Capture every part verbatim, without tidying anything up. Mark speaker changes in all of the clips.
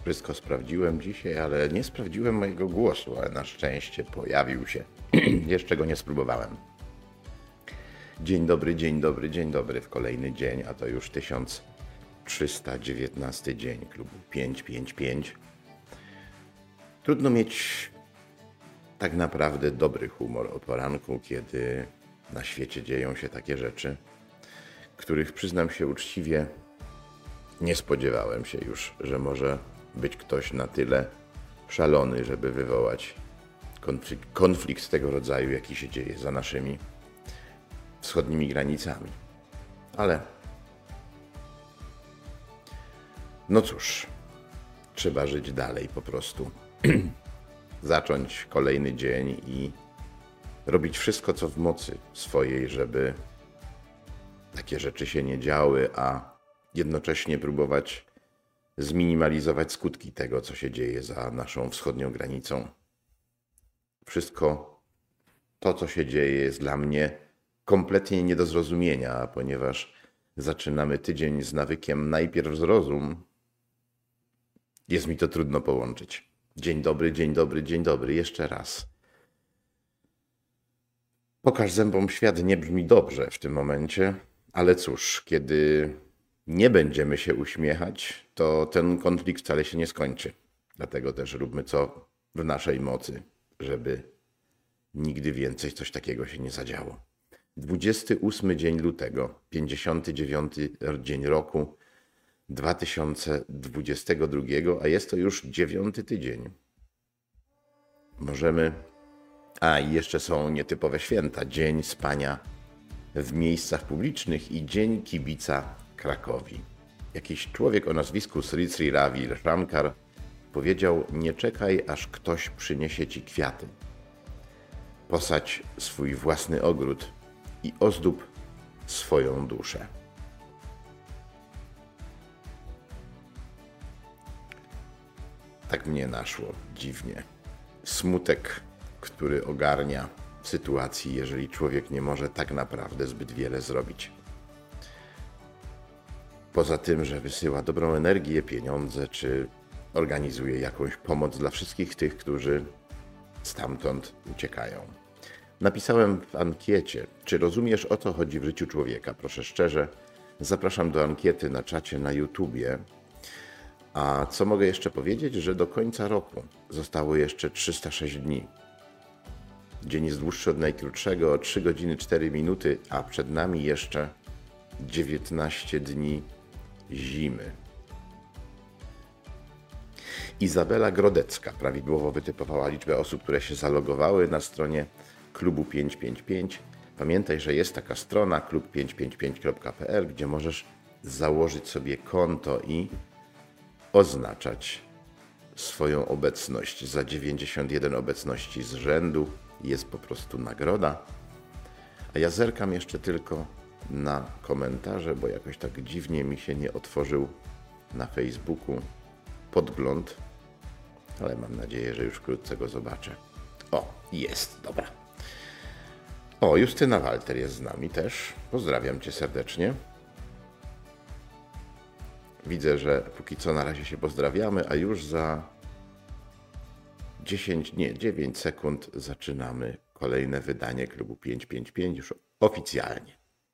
Speaker 1: Wszystko sprawdziłem dzisiaj, ale nie sprawdziłem mojego głosu, ale na szczęście pojawił się. Jeszcze go nie spróbowałem. Dzień dobry, dzień dobry, dzień dobry w kolejny dzień, a to już tysiąc trzysta dziewiętnasty dzień klubu pięćset pięćdziesiąt pięć. Trudno mieć tak naprawdę dobry humor o poranku, kiedy na świecie dzieją się takie rzeczy, których, przyznam się uczciwie, nie spodziewałem się już, że może być ktoś na tyle szalony, żeby wywołać konflikt, konflikt tego rodzaju, jaki się dzieje za naszymi wschodnimi granicami. Ale no cóż, trzeba żyć dalej po prostu. Zacząć kolejny dzień i robić wszystko, co w mocy swojej, żeby takie rzeczy się nie działy, a jednocześnie próbować zminimalizować skutki tego, co się dzieje za naszą wschodnią granicą. Wszystko to, co się dzieje, jest dla mnie kompletnie nie do zrozumienia, ponieważ zaczynamy tydzień z nawykiem najpierw zrozum. Jest mi to trudno połączyć. Dzień dobry, dzień dobry, dzień dobry. Jeszcze raz. Pokaż zębom świat nie brzmi dobrze w tym momencie, ale cóż, kiedy nie będziemy się uśmiechać, to ten konflikt wcale się nie skończy. Dlatego też róbmy co w naszej mocy, żeby nigdy więcej coś takiego się nie zadziało. dwudziesty ósmy dzień lutego, pięćdziesiąty dziewiąty dzień roku dwa tysiące dwudziestego drugiego, a jest to już dziewiąty tydzień. Możemy... A, i jeszcze są nietypowe święta. Dzień spania w miejscach publicznych i Dzień kibica Krakowi. Jakiś człowiek o nazwisku Sri Sri Ravi Shankar powiedział: nie czekaj, aż ktoś przyniesie ci kwiaty. Posadź swój własny ogród i ozdób swoją duszę. Tak mnie naszło dziwnie. Smutek, który ogarnia w sytuacji, jeżeli człowiek nie może tak naprawdę zbyt wiele zrobić. Poza tym, że wysyła dobrą energię, pieniądze, czy organizuje jakąś pomoc dla wszystkich tych, którzy stamtąd uciekają. Napisałem w ankiecie, czy rozumiesz, o co chodzi w życiu człowieka? Proszę szczerze, zapraszam do ankiety na czacie na YouTubie. A co mogę jeszcze powiedzieć? Że do końca roku zostało jeszcze trzysta sześć dni. Dzień jest dłuższy od najkrótszego o trzy godziny cztery minuty, a przed nami jeszcze dziewiętnaście dni zimy. Izabela Grodecka prawidłowo wytypowała liczbę osób, które się zalogowały na stronie klubu pięćset pięćdziesiąt pięć. Pamiętaj, że jest taka strona klub pięćset pięćdziesiąt pięć kropka p l, gdzie możesz założyć sobie konto i oznaczać swoją obecność. Za dziewięćdziesiąt jeden obecności z rzędu jest po prostu nagroda. A ja zerkam jeszcze tylko na komentarze, bo jakoś tak dziwnie mi się nie otworzył na Facebooku podgląd, ale mam nadzieję, że już wkrótce go zobaczę. O, jest, dobra. O, Justyna Walter jest z nami też. Pozdrawiam cię serdecznie. Widzę, że póki co na razie się pozdrawiamy, a już za dziesięć, nie, dziewięć sekund zaczynamy kolejne wydanie klubu pięćset pięćdziesiąt pięć już oficjalnie.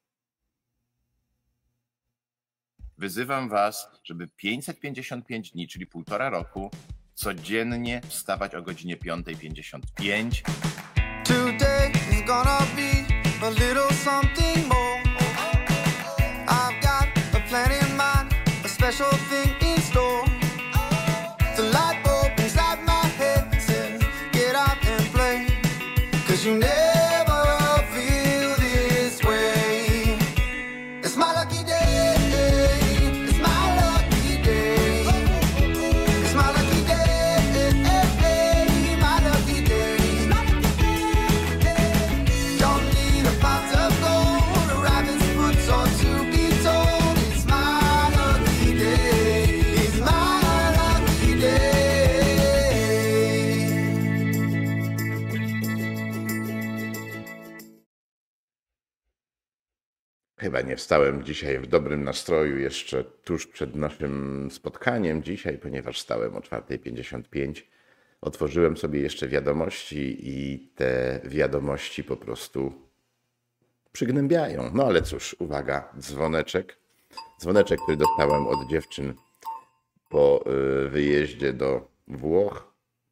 Speaker 2: Wyzywam was, żeby pięćset pięćdziesiąt pięć dni, czyli półtora roku, codziennie wstawać o godzinie piąta pięćdziesiąt pięć.
Speaker 3: Today is gonna be a little something more. I've got a plan in mind, a special thing in store. The light bulb inside my head says, get out and play, 'cause you never feel this way. It's my lucky day, it's my lucky day, it's my lucky day, my lucky day. Don't need a pot of gold, a rabbit's foot or to be told. It's my lucky day.
Speaker 1: Chyba nie wstałem dzisiaj w dobrym nastroju jeszcze tuż przed naszym spotkaniem dzisiaj, ponieważ wstałem o czwarta pięćdziesiąt pięć. Otworzyłem sobie jeszcze wiadomości i te wiadomości po prostu przygnębiają. No ale cóż, uwaga, dzwoneczek. Dzwoneczek, który dostałem od dziewczyn po wyjeździe do Włoch.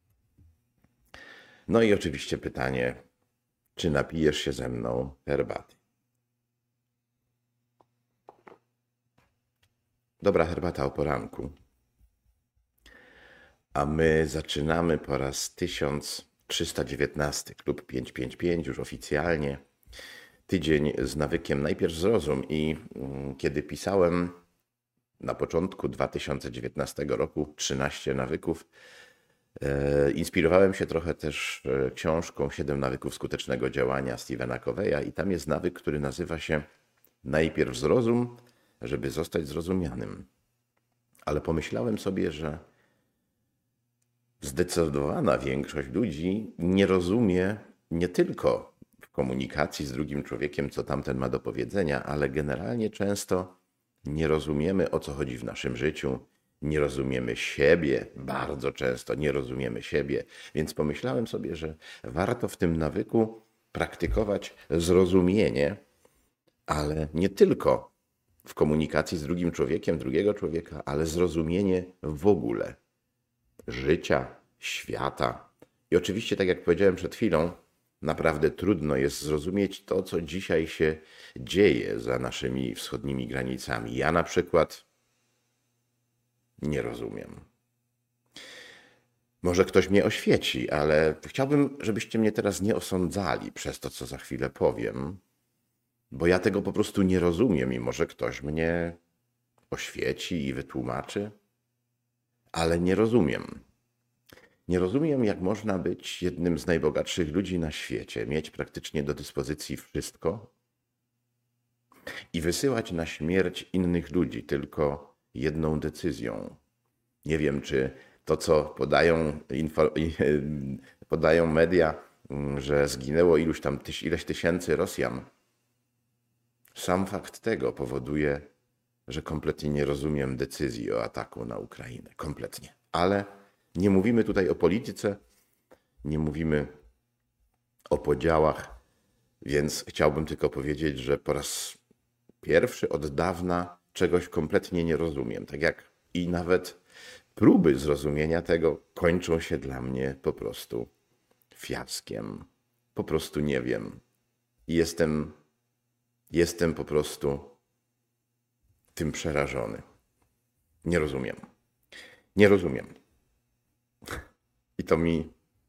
Speaker 1: No i oczywiście pytanie, czy napijesz się ze mną herbaty? Dobra herbata o poranku. A my zaczynamy po raz tysiąc trzysta dziewiętnasty. Klub pięćset pięćdziesiąt pięć już oficjalnie. Tydzień z nawykiem najpierw zrozum i kiedy pisałem na początku dwa tysiące dziewiętnastego roku trzynaście nawyków, e, inspirowałem się trochę też książką siedem nawyków skutecznego działania Stephena Coveya i tam jest nawyk, który nazywa się najpierw zrozum, żeby zostać zrozumianym. Ale pomyślałem sobie, że zdecydowana większość ludzi nie rozumie nie tylko w komunikacji z drugim człowiekiem, co tamten ma do powiedzenia, ale generalnie często nie rozumiemy, o co chodzi w naszym życiu, nie rozumiemy siebie, bardzo często nie rozumiemy siebie, więc pomyślałem sobie, że warto w tym nawyku praktykować zrozumienie, ale nie tylko w komunikacji z drugim człowiekiem, drugiego człowieka, ale zrozumienie w ogóle życia, świata. I oczywiście, tak jak powiedziałem przed chwilą, naprawdę trudno jest zrozumieć to, co dzisiaj się dzieje za naszymi wschodnimi granicami. Ja na przykład nie rozumiem. Może ktoś mnie oświeci, ale chciałbym, żebyście mnie teraz nie osądzali przez to, co za chwilę powiem, bo ja tego po prostu nie rozumiem i może ktoś mnie oświeci i wytłumaczy, ale nie rozumiem. Nie rozumiem, jak można być jednym z najbogatszych ludzi na świecie, mieć praktycznie do dyspozycji wszystko i wysyłać na śmierć innych ludzi tylko jedną decyzją. Nie wiem, czy to, co podają, info, podają media, że zginęło iluś tam tyś, ileś tysięcy Rosjan, sam fakt tego powoduje, że kompletnie nie rozumiem decyzji o ataku na Ukrainę. Kompletnie. Ale nie mówimy tutaj o polityce, nie mówimy o podziałach, więc chciałbym tylko powiedzieć, że po raz pierwszy od dawna czegoś kompletnie nie rozumiem. Tak jak i nawet próby zrozumienia tego kończą się dla mnie po prostu fiaskiem. Po prostu nie wiem. I jestem, jestem po prostu tym przerażony. Nie rozumiem. Nie rozumiem. I to mi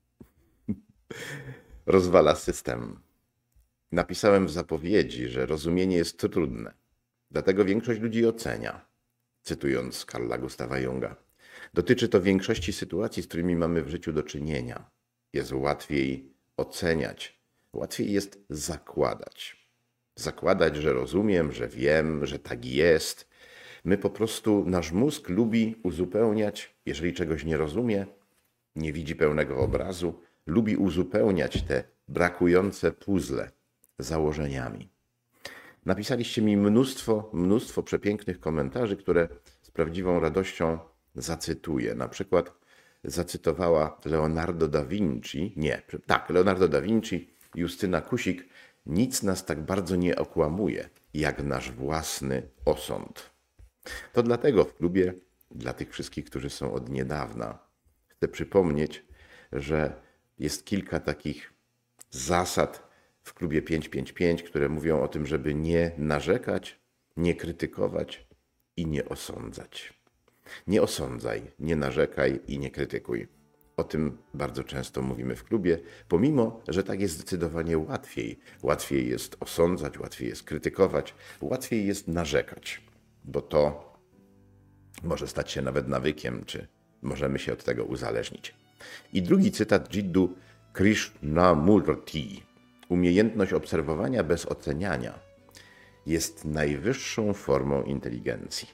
Speaker 1: rozwala system. Napisałem w zapowiedzi, że rozumienie jest trudne. Dlatego większość ludzi ocenia, cytując Carla Gustawa Junga. Dotyczy to większości sytuacji, z którymi mamy w życiu do czynienia. Jest łatwiej oceniać, łatwiej jest zakładać. Zakładać, że rozumiem, że wiem, że tak jest. My po prostu, nasz mózg lubi uzupełniać, jeżeli czegoś nie rozumie, nie widzi pełnego obrazu, lubi uzupełniać te brakujące puzzle założeniami. Napisaliście mi mnóstwo, mnóstwo przepięknych komentarzy, które z prawdziwą radością zacytuję. Na przykład zacytowała Leonardo da Vinci, nie, tak, Leonardo da Vinci, Justyna Kusik, nic nas tak bardzo nie okłamuje, jak nasz własny osąd. To dlatego w klubie, dla tych wszystkich, którzy są od niedawna, chcę przypomnieć, że jest kilka takich zasad w klubie pięćset pięćdziesiąt pięć, które mówią o tym, żeby nie narzekać, nie krytykować i nie osądzać. Nie osądzaj, nie narzekaj i nie krytykuj. O tym bardzo często mówimy w klubie, pomimo że tak jest zdecydowanie łatwiej. Łatwiej jest osądzać, łatwiej jest krytykować, łatwiej jest narzekać, bo to może stać się nawet nawykiem, czy możemy się od tego uzależnić. I drugi cytat Jiddu Krishnamurti. Umiejętność obserwowania bez oceniania jest najwyższą formą inteligencji.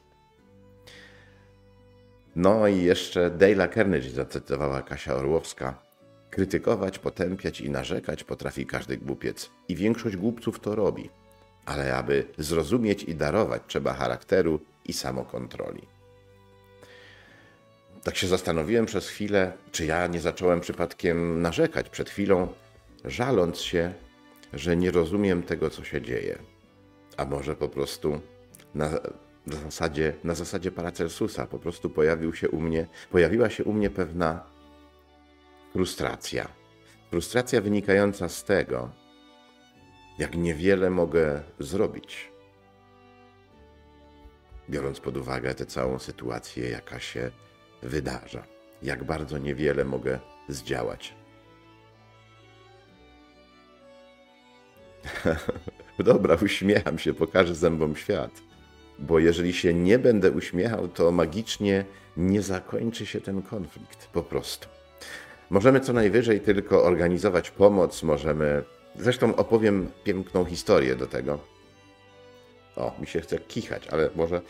Speaker 1: No i jeszcze Dale'a Carnegie zacytowała Kasia Orłowska. Krytykować, potępiać i narzekać potrafi każdy głupiec. I większość głupców to robi. Ale aby zrozumieć i darować, trzeba charakteru i samokontroli. Tak się zastanowiłem przez chwilę, czy ja nie zacząłem przypadkiem narzekać przed chwilą, żaląc się, że nie rozumiem tego, co się dzieje. A może po prostu na, na zasadzie, na zasadzie Paracelsusa po prostu pojawił się u mnie, pojawiła się u mnie pewna frustracja. Frustracja wynikająca z tego, jak niewiele mogę zrobić, biorąc pod uwagę tę całą sytuację, jaka się wydarza. Jak bardzo niewiele mogę zdziałać. Dobra, uśmiecham się, pokażę zębom świat. Bo jeżeli się nie będę uśmiechał, to magicznie nie zakończy się ten konflikt. Po prostu. Możemy co najwyżej tylko organizować pomoc, możemy... Zresztą opowiem piękną historię do tego. O, mi się chce kichać, ale może...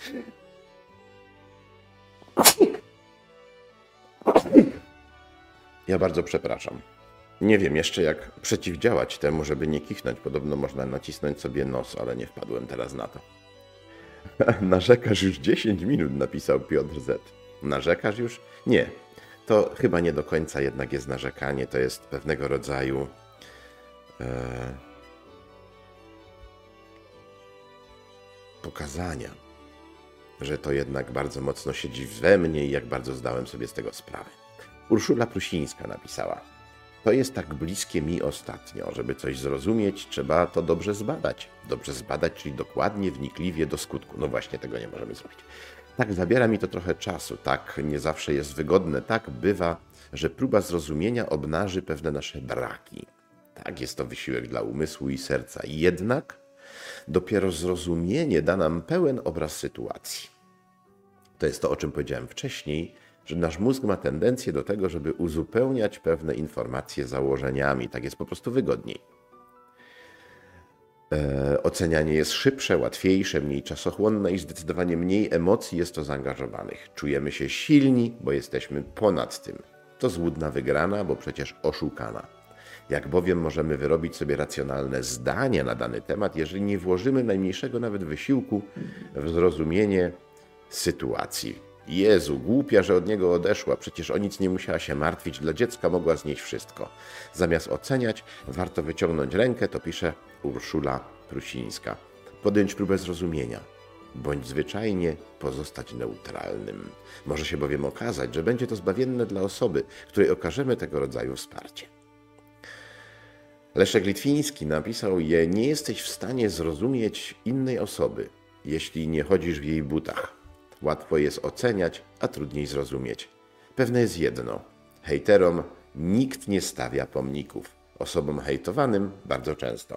Speaker 1: Ja bardzo przepraszam. Nie wiem jeszcze, jak przeciwdziałać temu, żeby nie kichnąć. Podobno można nacisnąć sobie nos, ale nie wpadłem teraz na to. Narzekasz już dziesięć minut, napisał Piotr Z. Narzekasz już? Nie. To chyba nie do końca jednak jest narzekanie. To jest pewnego rodzaju... E... pokazania, że to jednak bardzo mocno siedzi we mnie i jak bardzo zdałem sobie z tego sprawę. Urszula Prusińska napisała: to jest tak bliskie mi ostatnio, żeby coś zrozumieć, trzeba to dobrze zbadać. Dobrze zbadać, czyli dokładnie, wnikliwie, do skutku. No właśnie, tego nie możemy zrobić. Tak, zabiera mi to trochę czasu, tak, nie zawsze jest wygodne, tak bywa, że próba zrozumienia obnaży pewne nasze braki. Tak, jest to wysiłek dla umysłu i serca. Jednak dopiero zrozumienie da nam pełen obraz sytuacji. To jest to, o czym powiedziałem wcześniej, że nasz mózg ma tendencję do tego, żeby uzupełniać pewne informacje założeniami. Tak jest po prostu wygodniej. E, ocenianie jest szybsze, łatwiejsze, mniej czasochłonne i zdecydowanie mniej emocji jest to zaangażowanych. Czujemy się silni, bo jesteśmy ponad tym. To złudna wygrana, bo przecież oszukana. Jak bowiem możemy wyrobić sobie racjonalne zdanie na dany temat, jeżeli nie włożymy najmniejszego nawet wysiłku w zrozumienie sytuacji. Jezu, głupia, że od niego odeszła, przecież o nic nie musiała się martwić, dla dziecka mogła znieść wszystko. Zamiast oceniać, warto wyciągnąć rękę, to pisze Urszula Prusińska. Podjąć próbę zrozumienia, bądź zwyczajnie pozostać neutralnym. Może się bowiem okazać, że będzie to zbawienne dla osoby, której okażemy tego rodzaju wsparcie. Leszek Litwiński napisał je: nie jesteś w stanie zrozumieć innej osoby, jeśli nie chodzisz w jej butach. Łatwo jest oceniać, a trudniej zrozumieć. Pewne jest jedno. Hejterom nikt nie stawia pomników. Osobom hejtowanym bardzo często.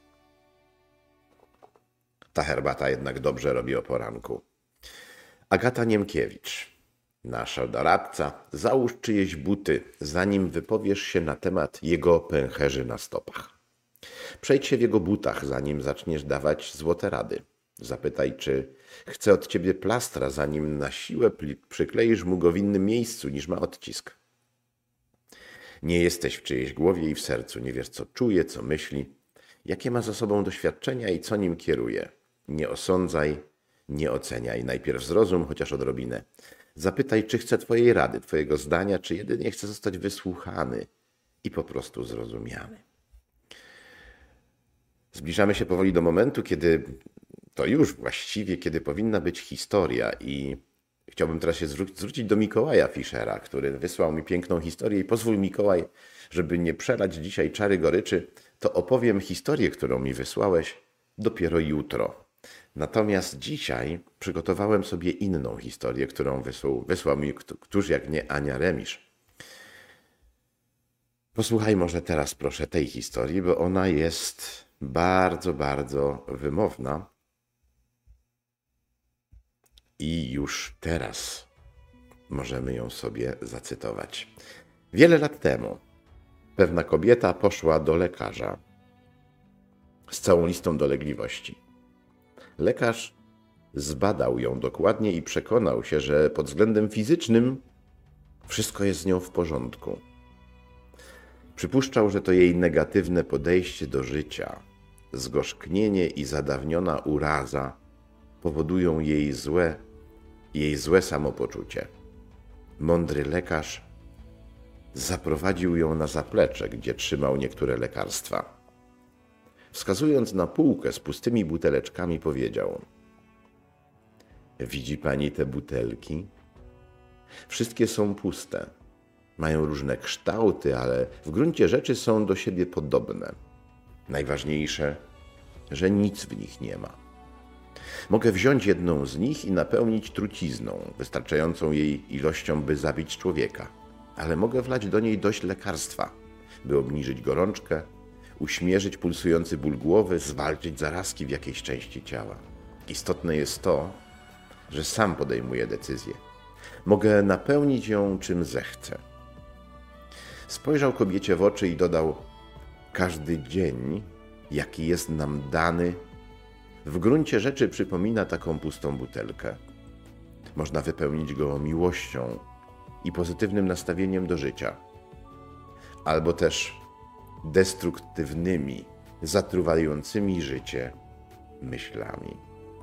Speaker 1: Ta herbata jednak dobrze robi o poranku. Agata Niemkiewicz. Nasza doradca, załóż czyjeś buty, zanim wypowiesz się na temat jego pęcherzy na stopach. Przejdź się w jego butach, zanim zaczniesz dawać złote rady. Zapytaj, czy chce od ciebie plastra, zanim na siłę przykleisz mu go w innym miejscu, niż ma odcisk. Nie jesteś w czyjejś głowie i w sercu, nie wiesz, co czuje, co myśli, jakie ma za sobą doświadczenia i co nim kieruje. Nie osądzaj, nie oceniaj. Najpierw zrozum, chociaż odrobinę. Zapytaj, czy chce twojej rady, twojego zdania, czy jedynie chce zostać wysłuchany i po prostu zrozumiany. Zbliżamy się powoli do momentu, kiedy to już właściwie, kiedy powinna być historia i chciałbym teraz się zwrócić do Mikołaja Fischera, który wysłał mi piękną historię i pozwól, Mikołaj, żeby nie przelać dzisiaj czary goryczy, to opowiem historię, którą mi wysłałeś dopiero jutro. Natomiast dzisiaj przygotowałem sobie inną historię, którą wysłał, wysłał mi któż jak nie Ania Remisz. Posłuchaj może teraz proszę tej historii, bo ona jest bardzo, bardzo wymowna. I już teraz możemy ją sobie zacytować. Wiele lat temu pewna kobieta poszła do lekarza z całą listą dolegliwości. Lekarz zbadał ją dokładnie i przekonał się, że pod względem fizycznym wszystko jest z nią w porządku. Przypuszczał, że to jej negatywne podejście do życia, zgorzknienie i zadawniona uraza powodują jej złe, jej złe samopoczucie. Mądry lekarz zaprowadził ją na zaplecze, gdzie trzymał niektóre lekarstwa. Wskazując na półkę z pustymi buteleczkami, powiedział: widzi pani te butelki? Wszystkie są puste. Mają różne kształty, ale w gruncie rzeczy są do siebie podobne. Najważniejsze, że nic w nich nie ma. Mogę wziąć jedną z nich i napełnić trucizną, wystarczającą jej ilością, by zabić człowieka. Ale mogę wlać do niej dość lekarstwa, by obniżyć gorączkę, uśmierzyć pulsujący ból głowy, zwalczyć zarazki w jakiejś części ciała. Istotne jest to, że sam podejmuję decyzję. Mogę napełnić ją czym zechcę. Spojrzał kobiecie w oczy i dodał: każdy dzień, jaki jest nam dany, w gruncie rzeczy przypomina taką pustą butelkę. Można wypełnić go miłością i pozytywnym nastawieniem do życia, albo też destruktywnymi, zatruwającymi życie myślami.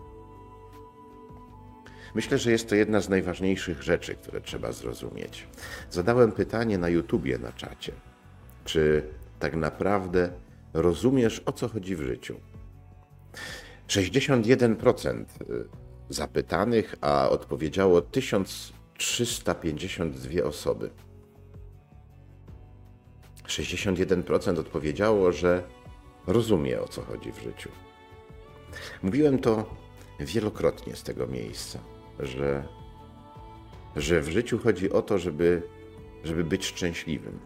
Speaker 1: Myślę, że jest to jedna z najważniejszych rzeczy, które trzeba zrozumieć. Zadałem pytanie na YouTubie, na czacie. Czy tak naprawdę rozumiesz, o co chodzi w życiu? sześćdziesiąt jeden procent zapytanych, a odpowiedziało tysiąc trzysta pięćdziesiąt dwie osoby. sześćdziesiąt jeden procent odpowiedziało, że rozumie, o co chodzi w życiu. Mówiłem to wielokrotnie z tego miejsca, że, że w życiu chodzi o to, żeby, żeby być szczęśliwym.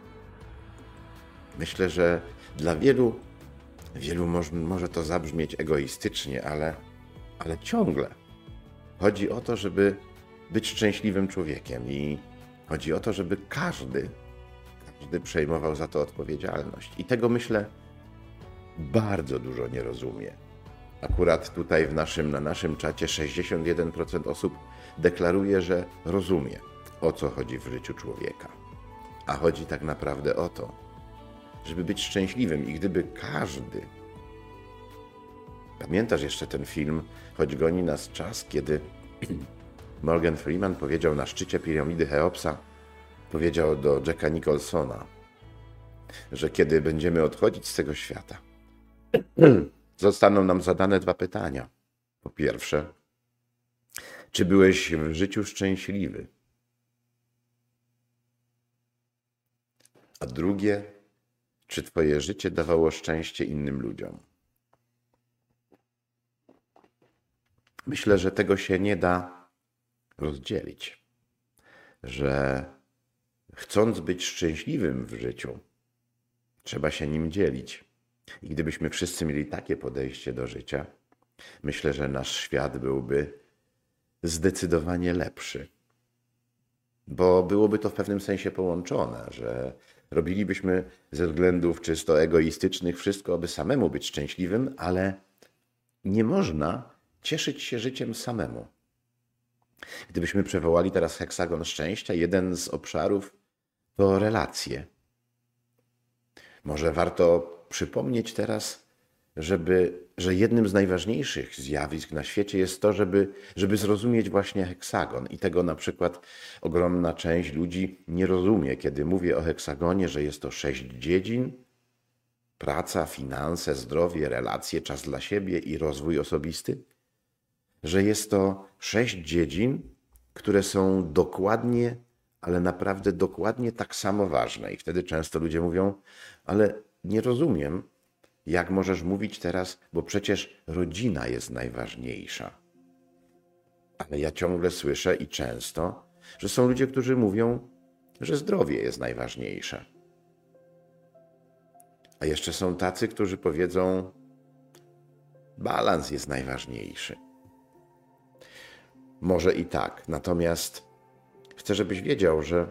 Speaker 1: Myślę, że dla wielu, wielu może, może to zabrzmieć egoistycznie, ale, ale ciągle chodzi o to, żeby być szczęśliwym człowiekiem i chodzi o to, żeby każdy, każdy przejmował za to odpowiedzialność. I tego, myślę, bardzo dużo nie rozumie. Akurat tutaj w naszym, na naszym czacie sześćdziesiąt jeden procent osób deklaruje, że rozumie, o co chodzi w życiu człowieka. A chodzi tak naprawdę o to, żeby być szczęśliwym. I gdyby każdy... Pamiętasz jeszcze ten film Choć goni nas czas, kiedy Morgan Freeman powiedział na szczycie piramidy Cheopsa, powiedział do Jacka Nicholsona, że kiedy będziemy odchodzić z tego świata, zostaną nam zadane dwa pytania. Po pierwsze, czy byłeś w życiu szczęśliwy? A drugie, czy twoje życie dawało szczęście innym ludziom? Myślę, że tego się nie da rozdzielić. Że chcąc być szczęśliwym w życiu, trzeba się nim dzielić. I gdybyśmy wszyscy mieli takie podejście do życia, myślę, że nasz świat byłby zdecydowanie lepszy. Bo byłoby to w pewnym sensie połączone, że robilibyśmy ze względów czysto egoistycznych wszystko, aby samemu być szczęśliwym, ale nie można cieszyć się życiem samemu. Gdybyśmy przywołali teraz heksagon szczęścia, jeden z obszarów to relacje. Może warto przypomnieć teraz, żeby, że jednym z najważniejszych zjawisk na świecie jest to, żeby, żeby zrozumieć właśnie heksagon. I tego na przykład ogromna część ludzi nie rozumie, kiedy mówię o heksagonie, że jest to sześć dziedzin: praca, finanse, zdrowie, relacje, czas dla siebie i rozwój osobisty. Że jest to sześć dziedzin, które są dokładnie, ale naprawdę dokładnie tak samo ważne. I wtedy często ludzie mówią, ale nie rozumiem, jak możesz mówić teraz, bo przecież rodzina jest najważniejsza. Ale ja ciągle słyszę i często, że są ludzie, którzy mówią, że zdrowie jest najważniejsze. A jeszcze są tacy, którzy powiedzą, balans jest najważniejszy. Może i tak, natomiast chcę, żebyś wiedział, że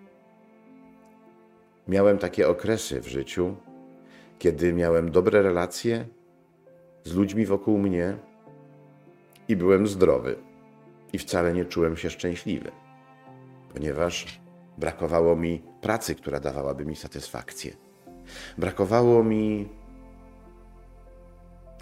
Speaker 1: miałem takie okresy w życiu, kiedy miałem dobre relacje z ludźmi wokół mnie i byłem zdrowy i wcale nie czułem się szczęśliwy, ponieważ brakowało mi pracy, która dawałaby mi satysfakcję. Brakowało mi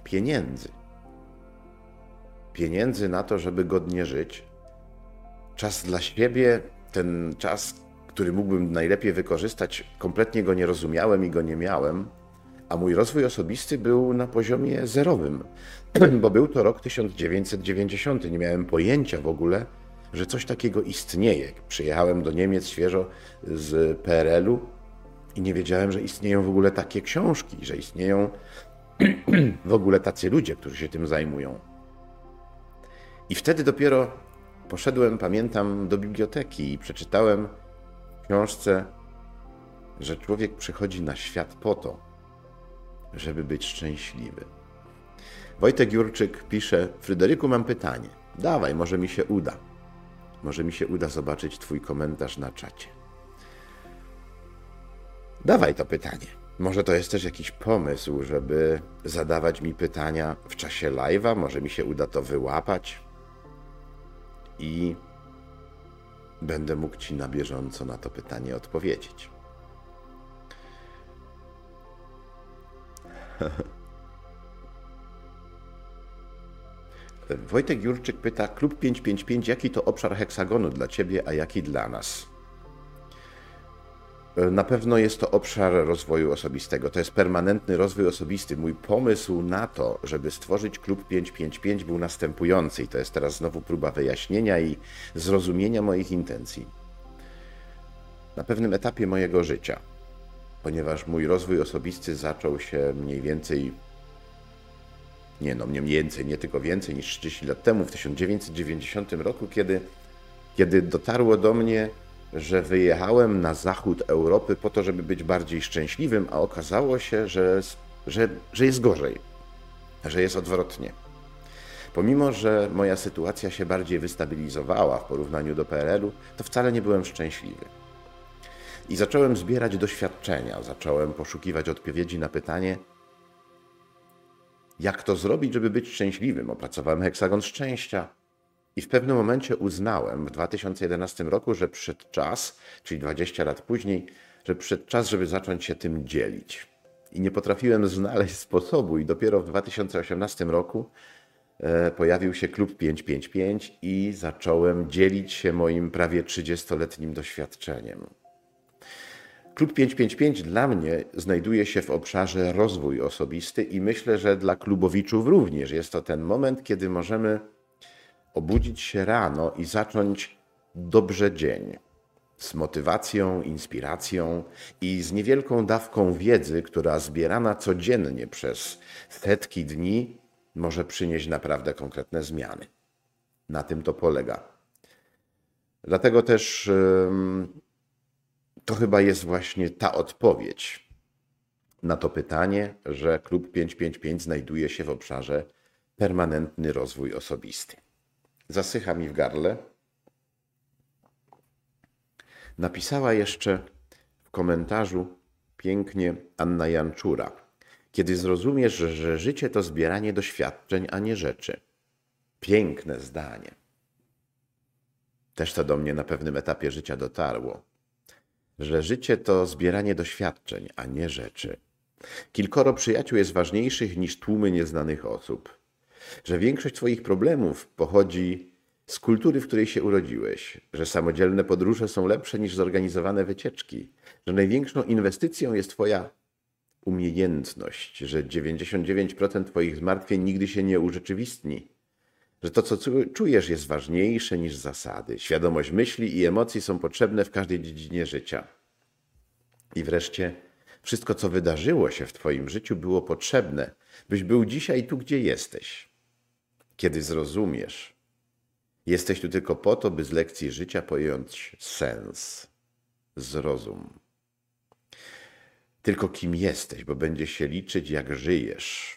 Speaker 1: pieniędzy. Pieniędzy na to, żeby godnie żyć. Czas dla siebie, ten czas, który mógłbym najlepiej wykorzystać, kompletnie go nie rozumiałem i go nie miałem, a mój rozwój osobisty był na poziomie zerowym, bo był to rok tysiąc dziewięćset dziewięćdziesiąty. Nie miałem pojęcia w ogóle, że coś takiego istnieje. Przyjechałem do Niemiec świeżo z P R L u i nie wiedziałem, że istnieją w ogóle takie książki, że istnieją w ogóle tacy ludzie, którzy się tym zajmują. I wtedy dopiero poszedłem, pamiętam, do biblioteki i przeczytałem w książce, że człowiek przychodzi na świat po to, żeby być szczęśliwy. Wojtek Jurczyk pisze: Fryderyku, mam pytanie. Dawaj, może mi się uda. Może mi się uda zobaczyć twój komentarz na czacie. Dawaj to pytanie. Może to jest też jakiś pomysł, żeby zadawać mi pytania w czasie live'a. Może mi się uda to wyłapać i będę mógł ci na bieżąco na to pytanie odpowiedzieć. Wojtek Jurczyk pyta: Klub pięć pięć pięć, jaki to obszar heksagonu dla ciebie, a jaki dla nas? Na pewno jest to obszar rozwoju osobistego. To jest permanentny rozwój osobisty. Mój pomysł na to, żeby stworzyć Klub pięć pięć pięć, był następujący i to jest teraz znowu próba wyjaśnienia i zrozumienia moich intencji. Na pewnym etapie mojego życia, ponieważ mój rozwój osobisty zaczął się mniej więcej, nie no, mniej więcej, nie tylko więcej niż trzydzieści lat temu, w tysiąc dziewięćset dziewięćdziesiątym roku, kiedy, kiedy dotarło do mnie, że wyjechałem na zachód Europy po to, żeby być bardziej szczęśliwym, a okazało się, że, że, że jest gorzej, że jest odwrotnie. Pomimo że moja sytuacja się bardziej wystabilizowała w porównaniu do P R L u, to wcale nie byłem szczęśliwy. I zacząłem zbierać doświadczenia, zacząłem poszukiwać odpowiedzi na pytanie, jak to zrobić, żeby być szczęśliwym. Opracowałem heksagon szczęścia i w pewnym momencie uznałem w dwa tysiące jedenastym roku, że przyszedł czas, czyli dwadzieścia lat później, że przyszedł czas, żeby zacząć się tym dzielić. I nie potrafiłem znaleźć sposobu i dopiero w dwa tysiące osiemnastym roku e, pojawił się Klub pięć pięć pięć i zacząłem dzielić się moim prawie trzydziestoletnim doświadczeniem. Klub pięć pięć pięć dla mnie znajduje się w obszarze rozwój osobisty i myślę, że dla klubowiczów również jest to ten moment, kiedy możemy obudzić się rano i zacząć dobrze dzień. Z motywacją, inspiracją i z niewielką dawką wiedzy, która zbierana codziennie przez setki dni może przynieść naprawdę konkretne zmiany. Na tym to polega. Dlatego też yy, to chyba jest właśnie ta odpowiedź na to pytanie, że Klub pięć pięć pięć znajduje się w obszarze permanentny rozwój osobisty. Zasycha mi w gardle. Napisała jeszcze w komentarzu pięknie Anna Janczura. Kiedy zrozumiesz, że życie to zbieranie doświadczeń, a nie rzeczy. Piękne zdanie. Też to do mnie na pewnym etapie życia dotarło. Że życie to zbieranie doświadczeń, a nie rzeczy. Kilkoro przyjaciół jest ważniejszych niż tłumy nieznanych osób. Że większość twoich problemów pochodzi z kultury, w której się urodziłeś, że samodzielne podróże są lepsze niż zorganizowane wycieczki, że największą inwestycją jest twoja umiejętność, że dziewięćdziesiąt dziewięć procent twoich zmartwień nigdy się nie urzeczywistni, że to, co czujesz, jest ważniejsze niż zasady. Świadomość myśli i emocji są potrzebne w każdej dziedzinie życia. I wreszcie wszystko, co wydarzyło się w twoim życiu, było potrzebne, byś był dzisiaj tu, gdzie jesteś. Kiedy zrozumiesz, jesteś tu tylko po to, by z lekcji życia pojąć sens, zrozum. Tylko kim jesteś, bo będzie się liczyć, jak żyjesz.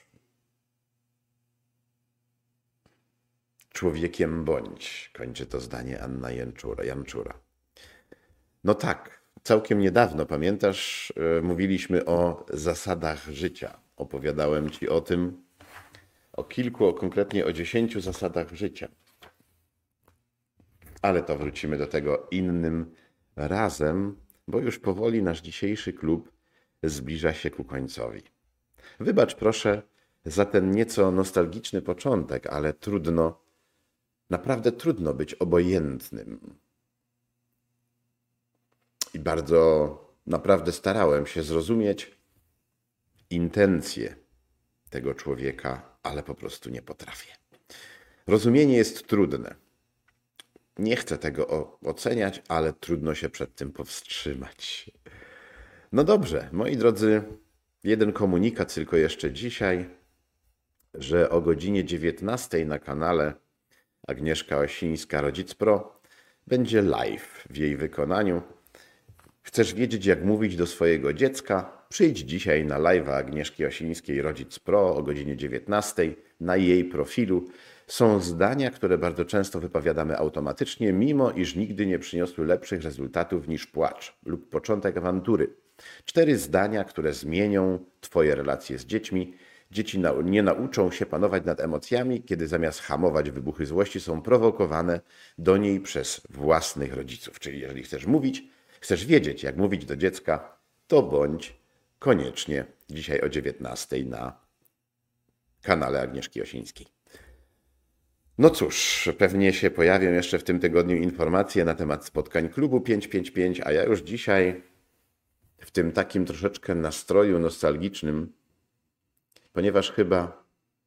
Speaker 1: Człowiekiem bądź, kończy to zdanie Anna Janczura. Janczura. No tak, całkiem niedawno, pamiętasz, mówiliśmy o zasadach życia. Opowiadałem ci o tym, o kilku, o konkretnie o dziesięciu zasadach życia. Ale to wrócimy do tego innym razem, bo już powoli nasz dzisiejszy klub zbliża się ku końcowi. Wybacz proszę, za ten nieco nostalgiczny początek, ale trudno, naprawdę trudno być obojętnym. I bardzo naprawdę starałem się zrozumieć intencje tego człowieka, ale po prostu nie potrafię. Rozumienie jest trudne. Nie chcę tego oceniać, ale trudno się przed tym powstrzymać. No dobrze, moi drodzy, jeden komunikat tylko jeszcze dzisiaj, że o godzinie dziewiętnastej na kanale Agnieszka Osińska Rodzic Pro będzie live w jej wykonaniu. Chcesz wiedzieć, jak mówić do swojego dziecka? Przyjdź dzisiaj na live'a Agnieszki Osińskiej Rodzic Pro o godzinie dziewiętnastej. Na jej profilu są zdania, które bardzo często wypowiadamy automatycznie, mimo iż nigdy nie przyniosły lepszych rezultatów niż płacz lub początek awantury. Cztery zdania, które zmienią Twoje relacje z dziećmi. Dzieci nie nauczą się panować nad emocjami, kiedy zamiast hamować wybuchy złości są prowokowane do niej przez własnych rodziców. Czyli jeżeli chcesz mówić, chcesz wiedzieć, jak mówić do dziecka, to bądź koniecznie dzisiaj o dziewiętnastej na kanale Agnieszki Osińskiej. No cóż, pewnie się pojawią jeszcze w tym tygodniu informacje na temat spotkań klubu pięć pięć pięć, a ja już dzisiaj w tym takim troszeczkę nastroju nostalgicznym, ponieważ chyba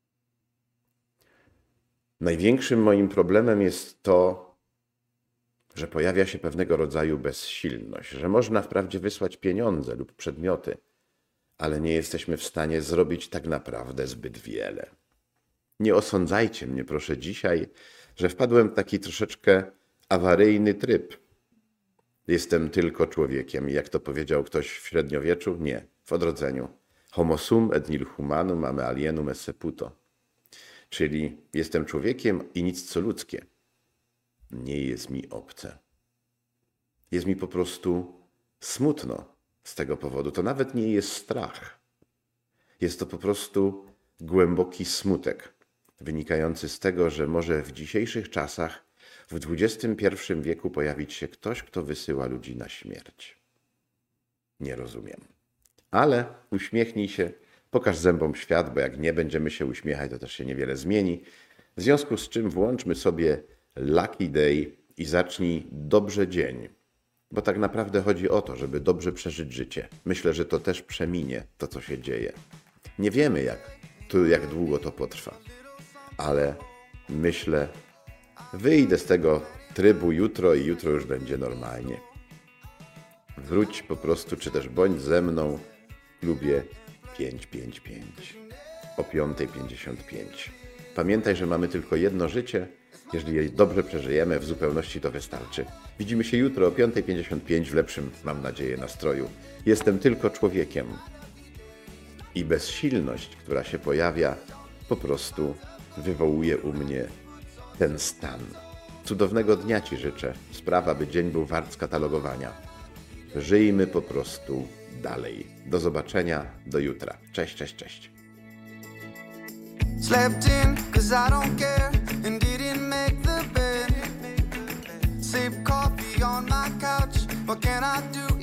Speaker 1: największym moim problemem jest to, że pojawia się pewnego rodzaju bezsilność, że można wprawdzie wysłać pieniądze lub przedmioty, ale nie jesteśmy w stanie zrobić tak naprawdę zbyt wiele. Nie osądzajcie mnie proszę dzisiaj, że wpadłem w taki troszeczkę awaryjny tryb. Jestem tylko człowiekiem. Jak to powiedział ktoś w średniowieczu? Nie, w odrodzeniu. Homo sum et nil humanum ame alienum esse puto. Czyli jestem człowiekiem i nic co ludzkie nie jest mi obce. Jest mi po prostu smutno z tego powodu. To nawet nie jest strach. Jest to po prostu głęboki smutek, wynikający z tego, że może w dzisiejszych czasach, w dwudziestym pierwszym wieku pojawić się ktoś, kto wysyła ludzi na śmierć. Nie rozumiem. Ale uśmiechnij się, pokaż zębom świat, bo jak nie będziemy się uśmiechać, to też się niewiele zmieni. W związku z czym włączmy sobie Lucky Day i zacznij dobrze dzień. Bo tak naprawdę chodzi o to, żeby dobrze przeżyć życie. Myślę, że to też przeminie, to co się dzieje. Nie wiemy, jak, to, jak długo to potrwa. Ale myślę, wyjdę z tego trybu jutro i jutro już będzie normalnie. Wróć po prostu, czy też bądź ze mną w klubie pięć pięć pięć o piąta pięćdziesiąt pięć. Pamiętaj, że mamy tylko jedno życie. Jeżeli je dobrze przeżyjemy, w zupełności to wystarczy. Widzimy się jutro o piąta pięćdziesiąt pięć w lepszym, mam nadzieję, nastroju. Jestem tylko człowiekiem. I bezsilność, która się pojawia, po prostu wywołuje u mnie ten stan. Cudownego dnia Ci życzę. Sprawa, by dzień był wart skatalogowania. Żyjmy po prostu dalej. Do zobaczenia, do jutra. Cześć, cześć, cześć.
Speaker 3: Slept in cause I don't care and didn't make the bed. Sip coffee on my couch, what can I do?